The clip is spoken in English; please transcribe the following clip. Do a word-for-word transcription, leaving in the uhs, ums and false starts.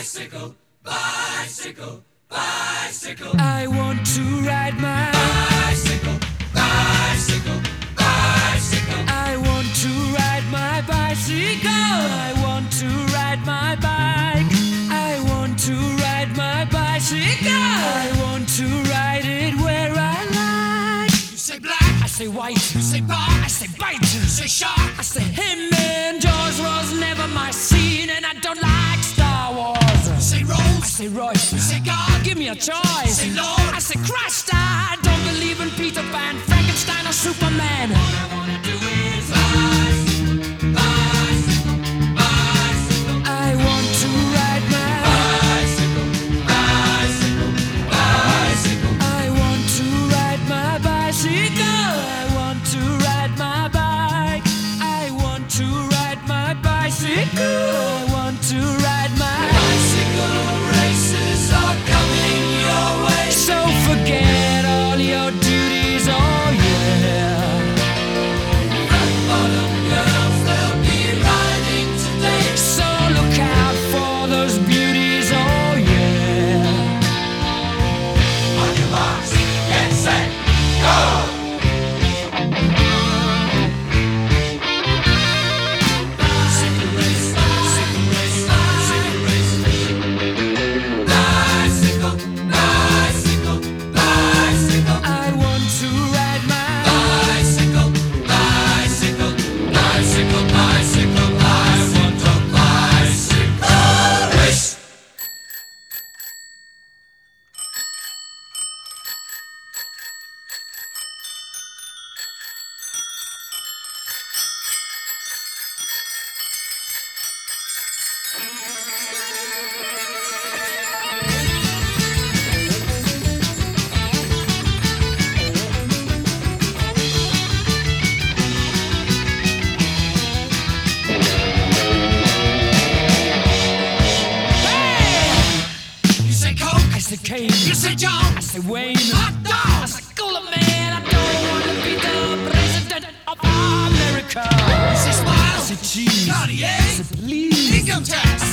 Bicycle, bicycle, bicycle. I want to ride my bicycle, bicycle, bicycle. I want to ride my bicycle. I want to ride my bike. I want to ride my bicycle. I want to ride it where I like. You say black, I say white. you say bar, I say bite. you say shark, I say him and Jaws was never my scene, and I don't like Star Wars. you say I Rose, say Royce. you say God, Give me a choice. say Lord. I say Christ. I don't believe in Peter Pan, Frankenstein, or Superman. All I wanna do is bicycle, bicycle, bicycle. I want to ride my Bicycle, bicycle, bicycle. I want to ride my bicycle. I want to ride my bike. I want to ride my bicycle. I want to ride my Bicycle races are coming your way. So forget all your duties, oh yeah. Rock bottom girls, they'll be riding today. So look out for those beauties, oh yeah. On your marks, get set, go! Bicycle race, bicycle race, bicycle race. Bicycle, bicycle, bicycle. I want to ride my Bicycle, bicycle, bicycle, bicycle. I want a bicycle race. You say Coke, I say Kane. you say John, I say Wayne. hot I dog. say Cooler Man. I don't want to be the president of America. You say I Smile, say cheese. I Cartier, say please. income tax.